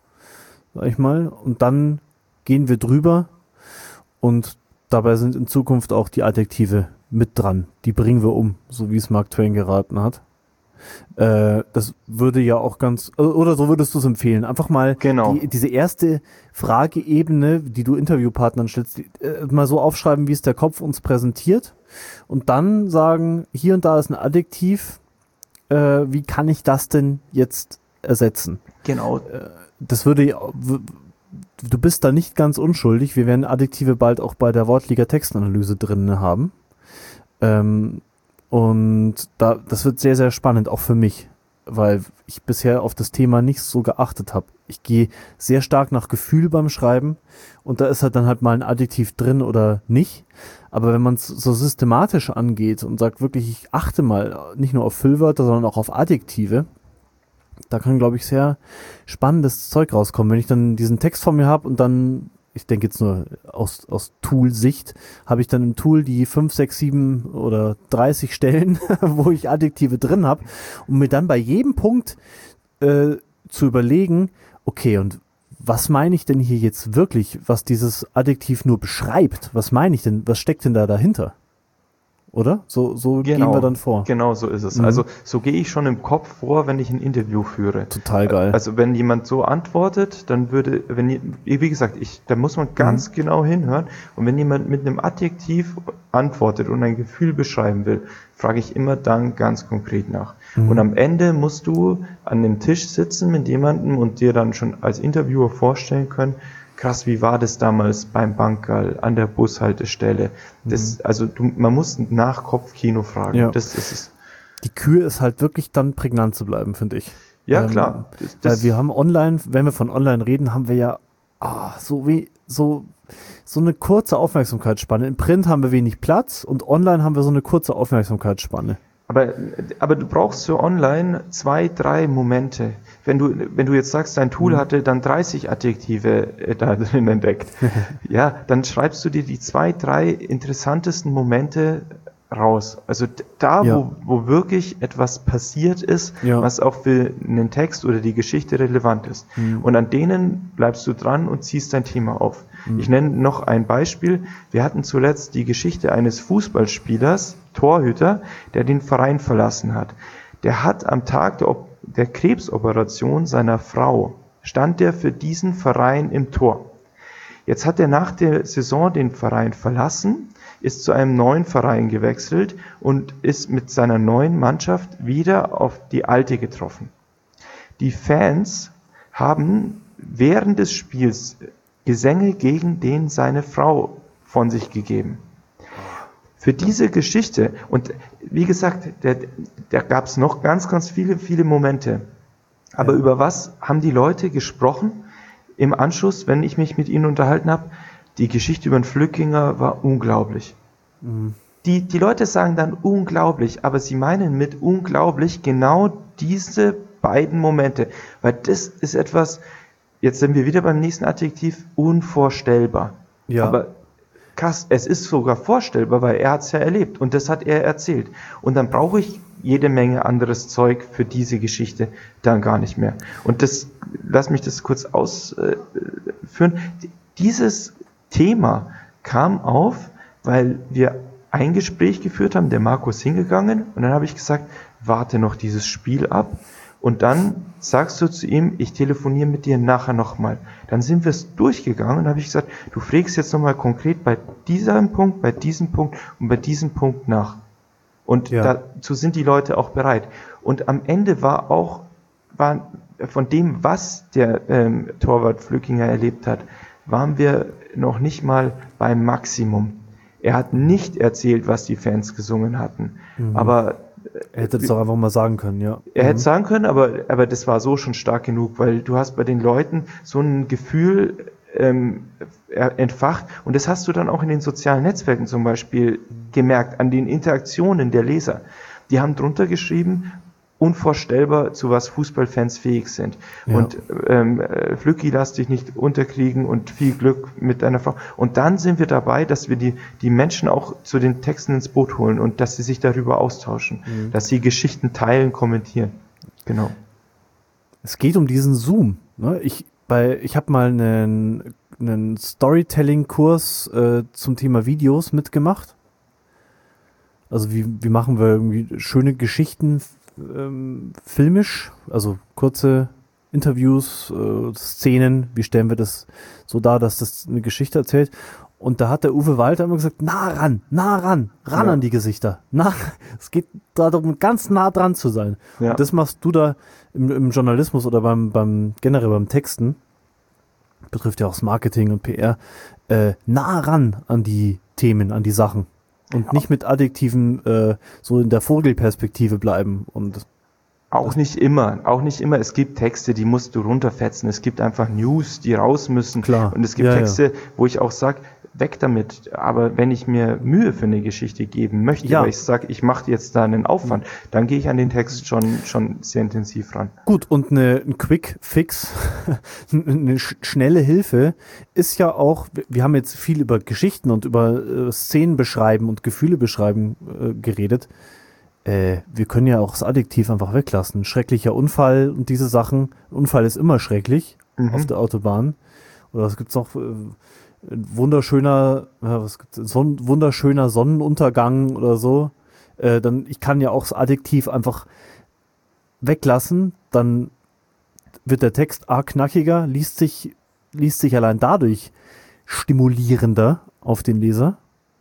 A: sag ich mal, und dann gehen wir drüber und dabei sind in Zukunft auch die Adjektive mit dran. Die bringen wir um, so wie es Mark Twain geraten hat. Äh, das würde ja auch ganz, oder so würdest du es empfehlen, einfach mal
B: Genau.
A: die, diese erste Frageebene, die du Interviewpartnern stellst, die, äh, mal so aufschreiben, wie es der Kopf uns präsentiert und dann sagen, hier und da ist ein Adjektiv, äh, wie kann ich das denn jetzt ersetzen?
B: Genau.
A: Das würde ja, w- du bist da nicht ganz unschuldig, wir werden Adjektive bald auch bei der Wortliga Textanalyse drin haben. Ähm, und da, das wird sehr, sehr spannend, auch für mich, weil ich bisher auf das Thema nicht so geachtet habe. Ich gehe sehr stark nach Gefühl beim Schreiben und da ist halt dann halt mal ein Adjektiv drin oder nicht. Aber wenn man es so systematisch angeht und sagt wirklich, ich achte mal nicht nur auf Füllwörter, sondern auch auf Adjektive, da kann, glaube ich, sehr spannendes Zeug rauskommen. Wenn ich dann diesen Text vor mir habe und dann, ich denke jetzt nur aus, aus Tool-Sicht, habe ich dann im Tool die fünf, sechs, sieben oder dreißig Stellen, wo ich Adjektive drin habe, um mir dann bei jedem Punkt äh, zu überlegen, okay, und was meine ich denn hier jetzt wirklich, was dieses Adjektiv nur beschreibt? Was meine ich denn, was steckt denn da dahinter? Oder? So, so gehen wir dann vor.
B: Genau so ist es.
A: Mhm.
B: Also so gehe ich schon im Kopf vor, wenn ich ein Interview führe.
A: Total geil.
B: Also wenn jemand so antwortet, dann würde, wenn je- wie gesagt, ich, da muss man ganz
A: Mhm.
B: genau hinhören. Und wenn jemand mit einem Adjektiv antwortet und ein Gefühl beschreiben will, frage ich immer dann ganz konkret nach.
A: Mhm.
B: Und am Ende musst du an dem Tisch sitzen mit jemandem und dir dann schon als Interviewer vorstellen können, krass, wie war das damals beim Bankerl, an der Bushaltestelle? Das, also du, man muss nach Kopfkino fragen.
A: Ja.
B: Das, das ist,
A: Die Kür ist halt wirklich dann prägnant zu bleiben, finde ich.
B: ja
A: Ähm,
B: klar. Das,
A: Weil
B: das,
A: wir haben online, wenn wir von online reden, haben wir ja ah, so wie so so eine kurze Aufmerksamkeitsspanne. Im Print haben wir wenig Platz und online haben wir so eine kurze Aufmerksamkeitsspanne.
B: Aber, aber du brauchst für online zwei, drei Momente. Wenn du, wenn du jetzt sagst, dein Tool hatte dann dreißig Adjektive äh, da drin entdeckt, ja, dann schreibst du dir die zwei, drei interessantesten Momente raus. Also d- da,
A: Ja.
B: wo, wo wirklich etwas passiert ist,
A: Ja.
B: was auch für einen Text oder die Geschichte relevant ist.
A: Mhm.
B: Und an denen bleibst du dran und ziehst dein Thema auf. Ich nenne noch ein Beispiel. Wir hatten zuletzt die Geschichte eines Fußballspielers, Torhüter, der den Verein verlassen hat. Der hat am Tag der, Op- der Krebsoperation seiner Frau, stand der für diesen Verein im Tor. Jetzt hat er nach der Saison den Verein verlassen, ist zu einem neuen Verein gewechselt und ist mit seiner neuen Mannschaft wieder auf die alte getroffen. Die Fans haben während des Spiels Gesänge gegen den seine Frau von sich gegeben. Für diese Geschichte, und wie gesagt, da, da gab es noch ganz, ganz viele, viele Momente. Aber
A: Ja.
B: über was haben die Leute gesprochen im Anschluss, wenn ich mich mit ihnen unterhalten habe? Die Geschichte über den Flückinger war unglaublich. Die, die Leute sagen dann unglaublich, aber sie meinen mit unglaublich genau diese beiden Momente. Weil das ist etwas, jetzt sind wir wieder beim nächsten Adjektiv, unvorstellbar.
A: Ja.
B: Aber krass, es ist sogar vorstellbar, weil er hat es ja erlebt und das hat er erzählt. Und dann brauche ich jede Menge anderes Zeug für diese Geschichte dann gar nicht mehr. Und das, lass mich das kurz ausführen. Dieses Thema kam auf, weil wir ein Gespräch geführt haben, der Marco ist hingegangen und dann habe ich gesagt, warte noch dieses Spiel ab und dann sagst du zu ihm, ich telefoniere mit dir nachher nochmal. Dann sind wir es durchgegangen und habe ich gesagt, du fragst jetzt nochmal konkret bei diesem Punkt, bei diesem Punkt und bei diesem Punkt nach. Und
A: Ja.
B: dazu sind die Leute auch bereit. Und am Ende war auch, war von dem, was der ähm, Torwart Flückinger erlebt hat, waren wir noch nicht mal beim Maximum. Er hat nicht erzählt, was die Fans gesungen hatten. Aber
A: Er hätte es doch einfach mal sagen können, ja.
B: er hätte es sagen können, aber, aber das war so schon stark genug, weil du hast bei den Leuten so ein Gefühl ähm, er- entfacht und das hast du dann auch in den sozialen Netzwerken zum Beispiel gemerkt, an den Interaktionen der Leser. Die haben drunter geschrieben, unvorstellbar, zu was Fußballfans fähig sind.
A: Ja.
B: Und ähm, äh, Flücki, lass dich nicht unterkriegen und viel Glück mit deiner Frau. Und dann sind wir dabei, dass wir die, die Menschen auch zu den Texten ins Boot holen und dass sie sich darüber austauschen, dass sie Geschichten teilen, kommentieren. Genau.
A: Es geht um diesen Zoom. Ne? Ich, bei, ich habe mal einen, einen Storytelling-Kurs äh, zum Thema Videos mitgemacht. Also wie, wie machen wir irgendwie schöne Geschichten ähm, filmisch, also kurze Interviews, äh, Szenen, wie stellen wir das so dar, dass das eine Geschichte erzählt. Und da hat der Uwe Walter immer gesagt, nah ran, nah ran, ran
B: Ja.
A: an die Gesichter. Nah, es geht darum, ganz nah dran zu sein.
B: Ja.
A: Und das machst du da im, im Journalismus oder beim, beim generell beim Texten, betrifft ja auch das Marketing und P R, äh, nah ran an die Themen, an die Sachen. Und nicht mit Adjektiven äh, so in der Vogelperspektive bleiben. Und
B: Auch nicht immer, auch nicht immer. Es gibt Texte, die musst du runterfetzen. Es gibt einfach News, die raus müssen.
A: Klar.
B: Und es gibt
A: Ja, ja.
B: Texte, wo ich auch sage, weg damit. Aber wenn ich mir Mühe für eine Geschichte geben möchte,
A: Ja.
B: weil ich sage, ich mache jetzt da einen Aufwand, dann gehe ich an den Text schon, schon sehr intensiv ran.
A: gut, und eine, ein Quick Fix, eine sch schnelle Hilfe ist ja auch, wir- wir haben jetzt viel über Geschichten und über äh, Szenen beschreiben und Gefühle beschreiben äh, geredet. Äh, wir können ja auch das Adjektiv einfach weglassen. Schrecklicher Unfall und diese Sachen. Unfall ist immer schrecklich
B: Mhm.
A: auf der Autobahn. Oder es gibt auch äh, ein wunderschöner, ja, was gibt's, Son wunderschöner Sonnenuntergang oder so. Äh, dann, ich kann ja auch das Adjektiv einfach weglassen, dann wird der Text a knackiger, liest sich, liest sich allein dadurch stimulierender auf den Leser.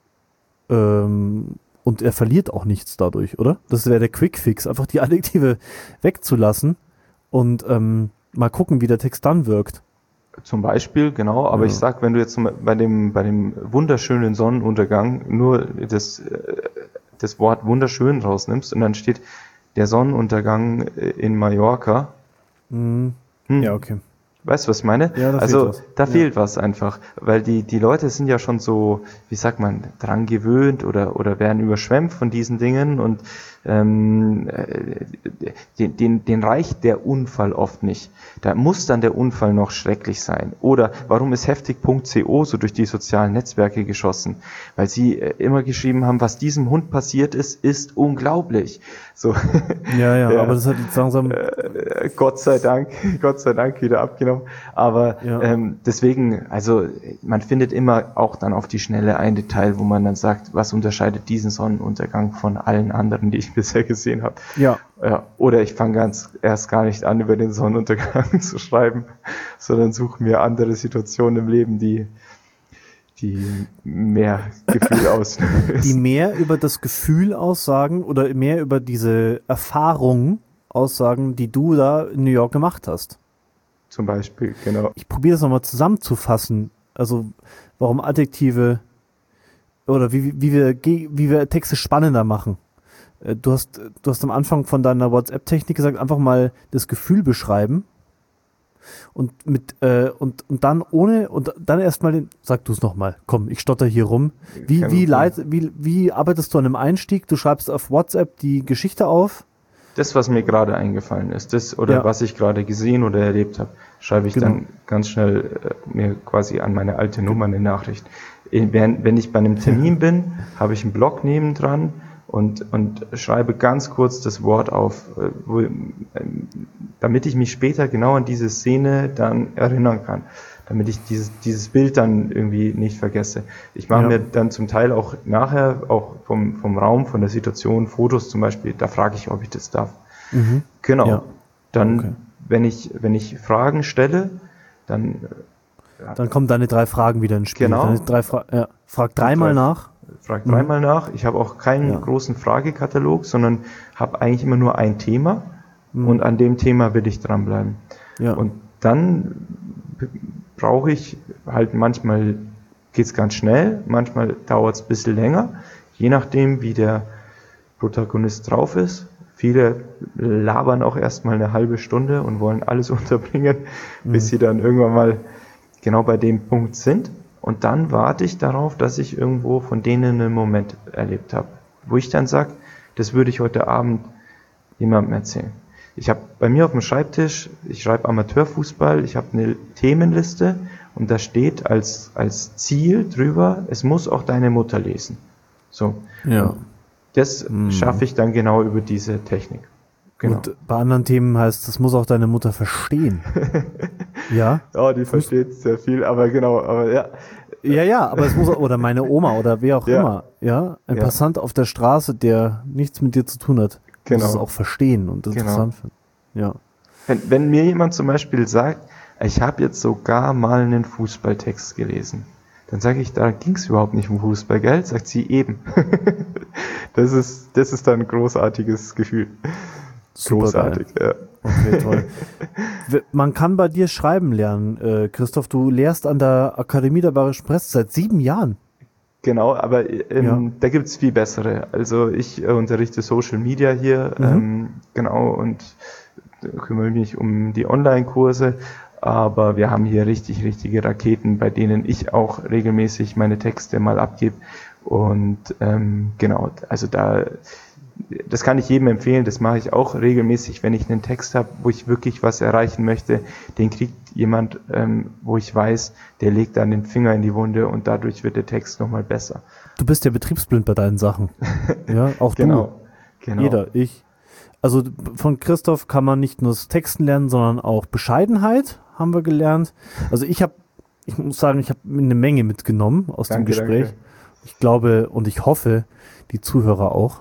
A: Ähm, und er verliert auch nichts dadurch, oder? Das wäre der Quick-Fix, einfach die Adjektive wegzulassen und ähm, mal gucken, wie der Text dann wirkt.
B: Zum Beispiel, genau, aber
A: Ja.
B: ich sag, wenn du jetzt zum- bei dem, bei dem wunderschönen Sonnenuntergang nur das, äh, das Wort wunderschön rausnimmst und dann steht der Sonnenuntergang äh, in Mallorca,
A: Mhm.
B: hm,
A: Ja, okay.
B: Weißt du, was ich meine?
A: Ja, da
B: also
A: fehlt was.
B: da
A: Ja.
B: fehlt was einfach, weil die, die Leute sind ja schon so, wie sagt man, dran gewöhnt oder, oder werden überschwemmt von diesen Dingen und ähm, äh, den, den, den reicht der Unfall oft nicht. Da muss dann der Unfall noch schrecklich sein. Oder warum ist heftig Punkt co so durch die sozialen Netzwerke geschossen? Weil sie äh, immer geschrieben haben, was diesem Hund passiert ist, ist unglaublich. So.
A: Ja, ja,
B: Ja.
A: aber das hat jetzt langsam.
B: Äh, Gott sei Dank, Gott sei Dank wieder abgenommen. Aber
A: Ja.
B: ähm, deswegen, also man findet immer auch dann auf die Schnelle ein Detail, wo man dann sagt, was unterscheidet diesen Sonnenuntergang von allen anderen, die ich bisher gesehen habe.
A: Ja.
B: Ja, oder ich fange ganz erst gar nicht an, über den Sonnenuntergang zu schreiben, sondern suche mir andere Situationen im Leben, die, die mehr Gefühl auslösen.
A: Die mehr über das Gefühl aussagen oder mehr über diese Erfahrung aussagen, die du da in New York gemacht hast.
B: Zum Beispiel, genau.
A: Ich probiere das nochmal zusammenzufassen. Also warum Adjektive oder wie, wie, wir, wie wir Texte spannender machen. Äh, Du hast, du hast am Anfang von deiner WhatsApp-Technik gesagt, einfach mal das Gefühl beschreiben und mit äh, und, und dann ohne und dann erstmal den, sag du es nochmal, komm, ich stotter hier rum. Wie,
B: Kein
A: wie,
B: Problem.
A: leit, wie, wie arbeitest du an einem Einstieg? Du schreibst auf WhatsApp die Geschichte auf.
B: Das, was mir gerade eingefallen ist, das oder
A: Ja.
B: was ich gerade gesehen oder erlebt habe, schreibe ich
A: Genau.
B: dann ganz schnell äh, mir quasi an meine alte Nummer eine Nachricht. In- Wenn, wenn ich bei einem Termin bin, habe ich einen Blog nebendran und, und schreibe ganz kurz das Wort auf, äh, wo, ähm, damit ich mich später genau an diese Szene dann erinnern kann, damit ich dieses, dieses Bild dann irgendwie nicht vergesse. Ich mache
A: Ja.
B: mir dann zum Teil auch nachher, auch vom, vom Raum, von der Situation, Fotos zum Beispiel, da frage ich, ob ich das darf.
A: Mhm.
B: Genau.
A: Ja.
B: Dann,
A: Okay.
B: wenn ich, wenn ich Fragen stelle, dann
A: Dann kommen deine drei Fragen wieder ins Spiel.
B: Genau.
A: Deine drei Fra ja. Frag dreimal
B: drei-
A: nach.
B: frage dreimal nach. Ich habe auch keinen
A: Ja.
B: großen Fragekatalog, sondern habe eigentlich immer nur ein Thema
A: Mhm.
B: und an dem Thema will ich dranbleiben.
A: Ja.
B: Und dann b- brauche ich halt manchmal geht's ganz schnell, manchmal dauert es ein bisschen länger, je nachdem, wie der Protagonist drauf ist. Viele labern auch erstmal eine halbe Stunde und wollen alles unterbringen, bis sie dann irgendwann mal genau bei dem Punkt sind. Und dann warte ich darauf, dass ich irgendwo von denen einen Moment erlebt habe, wo ich dann sage, das würde ich heute Abend jemandem erzählen. Ich habe bei mir auf dem Schreibtisch, ich schreibe Amateurfußball, ich habe eine Themenliste und da steht als, als Ziel drüber, es muss auch deine Mutter lesen. So.
A: Ja.
B: Und das
A: Mhm.
B: schaffe ich dann genau über diese Technik. Genau.
A: Und bei anderen Themen heißt, das muss auch deine Mutter verstehen. Ja?
B: Ja, die versteht sehr viel, aber genau, aber ja.
A: Ja, ja, aber es muss, auch- oder meine Oma oder wer auch
B: Ja.
A: immer, ja? Ein
B: Ja.
A: Passant auf der Straße, der nichts mit dir zu tun hat,
B: Genau.
A: muss es auch verstehen und
B: Genau.
A: interessant finden. Ja.
B: Wenn, wenn mir jemand zum Beispiel sagt, ich habe jetzt sogar mal einen Fußballtext gelesen, dann sage ich, da ging es überhaupt nicht um Fußball, gell? Sagt sie eben. das ist, das ist dann ein großartiges Gefühl.
A: Super
B: Großartig, ja.
A: Okay, toll. W- Man kann bei dir schreiben lernen, äh, Christoph. Du lehrst an der Akademie der Bayerischen Presse seit sieben Jahren.
B: Genau, aber ähm,
A: Ja.
B: da gibt's viel bessere. Also ich äh, unterrichte Social Media hier,
A: Mhm.
B: ähm, genau, und kümmere mich um die Online-Kurse. Aber wir haben hier richtig, richtige Raketen, bei denen ich auch regelmäßig meine Texte mal abgebe. Und ähm, genau, also da, das kann ich jedem empfehlen, das mache ich auch regelmäßig, wenn ich einen Text habe, wo ich wirklich was erreichen möchte, den kriegt jemand, ähm, wo ich weiß, der legt dann den Finger in die Wunde und dadurch wird der Text nochmal besser.
A: Du bist ja betriebsblind bei deinen Sachen. Ja, auch
B: Genau,
A: du.
B: genau.
A: Jeder, ich. Also von Christoph kann man nicht nur das Texten lernen, sondern auch Bescheidenheit haben wir gelernt. Also ich habe, ich muss sagen, ich habe eine Menge mitgenommen aus dem
B: Danke,
A: Gespräch.
B: danke.
A: Ich glaube und ich hoffe, die Zuhörer auch.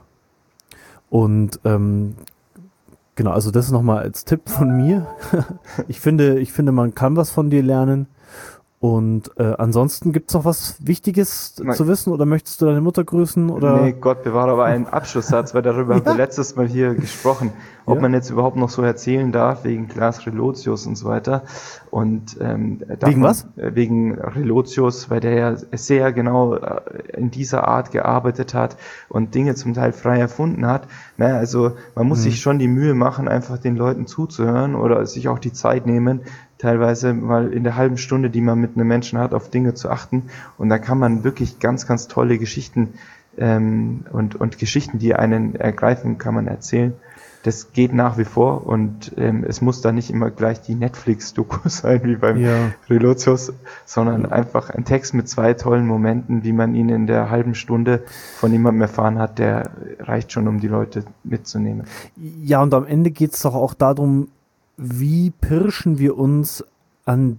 A: Und ähm, genau, also das ist nochmal als Tipp von mir. ich finde, ich finde, man kann was von dir lernen. Und äh, ansonsten gibt es noch was Wichtiges
B: Nein.
A: zu wissen oder möchtest du deine Mutter grüßen? Oder?
B: Nee, Gott bewahre, aber ein Abschlusssatz, weil darüber haben wir letztes Mal hier gesprochen, ob
A: Ja.
B: man jetzt überhaupt noch so erzählen darf, wegen Klaas Relotius und so weiter. Und, ähm, davon,
A: Wegen was?
B: äh, Wegen Relotius, weil der ja sehr genau äh, in dieser Art gearbeitet hat und Dinge zum Teil frei erfunden hat. Naja, also man muss
A: Mhm.
B: sich schon die Mühe machen, einfach den Leuten zuzuhören oder sich auch die Zeit nehmen, teilweise mal in der halben Stunde, die man mit einem Menschen hat, auf Dinge zu achten. Und da kann man wirklich ganz, ganz tolle Geschichten ähm, und, und Geschichten, die einen ergreifen, kann man erzählen. Das geht nach wie vor und ähm, es muss da nicht immer gleich die Netflix-Doku sein, wie beim
A: Ja.
B: Relotius, sondern einfach ein Text mit zwei tollen Momenten, wie man ihn in der halben Stunde von jemandem erfahren hat, der reicht schon, um die Leute mitzunehmen.
A: Ja, und am Ende geht es doch auch darum, wie pirschen wir uns an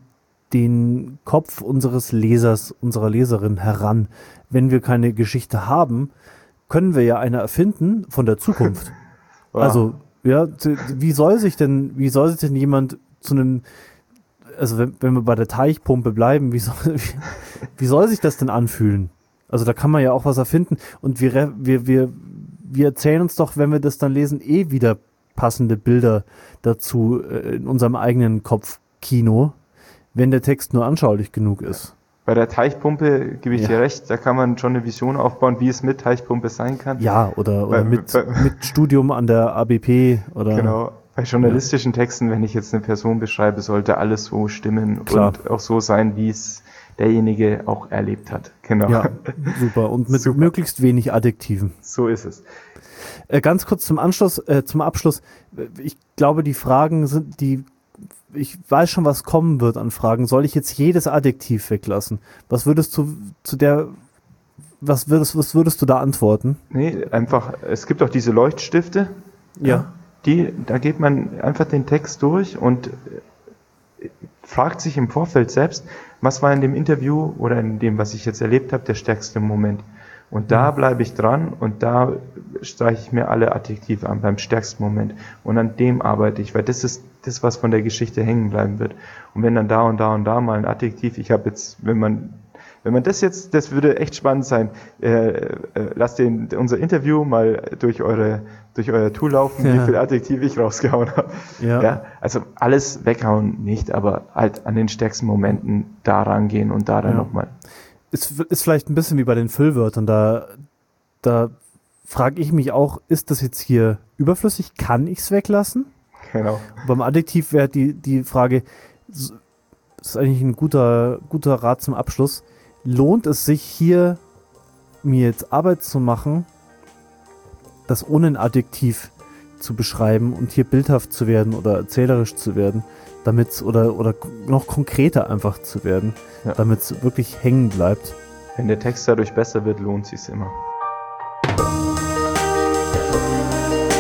A: den Kopf unseres Lesers, unserer Leserin heran. Wenn wir keine Geschichte haben, können wir ja eine erfinden von der Zukunft.
B: Wow.
A: Also, ja, wie soll sich denn, wie soll sich denn jemand zu einem, also wenn, wenn wir bei der Teichpumpe bleiben, wie soll, wie, wie soll sich das denn anfühlen? Also da kann man ja auch was erfinden und wir, wir, wir, wir erzählen uns doch, wenn wir das dann lesen, eh wieder passende Bilder dazu äh, in unserem eigenen Kopfkino, wenn der Text nur anschaulich genug ist.
B: Bei der Teichpumpe gebe ich
A: Ja.
B: dir recht, da kann man schon eine Vision aufbauen, wie es mit Teichpumpe sein kann.
A: Ja, oder, oder
B: Bei-
A: mit,
B: bei-
A: mit Studium an der A B P oder
B: Genau. Bei journalistischen Texten, wenn ich jetzt eine Person beschreibe, sollte alles so stimmen
A: Klar.
B: und auch so sein, wie es derjenige auch erlebt hat. Genau.
A: ja, super. Und mit
B: Super.
A: möglichst wenig Adjektiven.
B: So ist es.
A: Äh, ganz kurz zum Anschluss, äh, zum Abschluss. Ich glaube, die Fragen sind, die, ich weiß schon, was kommen wird an Fragen. Soll ich jetzt jedes Adjektiv weglassen? Was würdest du zu der, was würdest, was würdest du da antworten?
B: Nee, einfach, es gibt auch diese Leuchtstifte.
A: Ja.
B: Die, da geht man einfach den Text durch und äh, fragt sich im Vorfeld selbst, was war in dem Interview oder in dem, was ich jetzt erlebt habe, der stärkste Moment. Und da bleibe ich dran und da streiche ich mir alle Adjektive an beim stärksten Moment. Und an dem arbeite ich, weil das ist das, was von der Geschichte hängen bleiben wird. Und wenn dann da und da und da mal ein Adjektiv, ich habe jetzt, wenn man Wenn man das jetzt, das würde echt spannend sein. Äh, äh, lasst den, unser Interview mal durch eure, durch euer Tool laufen,
A: Ja.
B: wie viel Adjektive ich rausgehauen habe.
A: Ja.
B: Ja, also alles weghauen nicht, aber halt an den stärksten Momenten da rangehen und da dann
A: Ja.
B: nochmal.
A: Ist, ist vielleicht ein bisschen wie bei den Füllwörtern. Da, da frage ich mich auch, ist das jetzt hier überflüssig? Kann ich es weglassen?
B: Genau.
A: Beim Adjektiv wäre die, die Frage, s- das ist eigentlich ein guter, guter Rat zum Abschluss. Lohnt es sich hier, mir jetzt Arbeit zu machen, das ohne ein Adjektiv zu beschreiben und hier bildhaft zu werden oder erzählerisch zu werden, damit oder, oder noch konkreter einfach zu werden,
B: Ja.
A: damit es wirklich hängen bleibt?
B: Wenn der Text dadurch besser wird, lohnt sich's immer.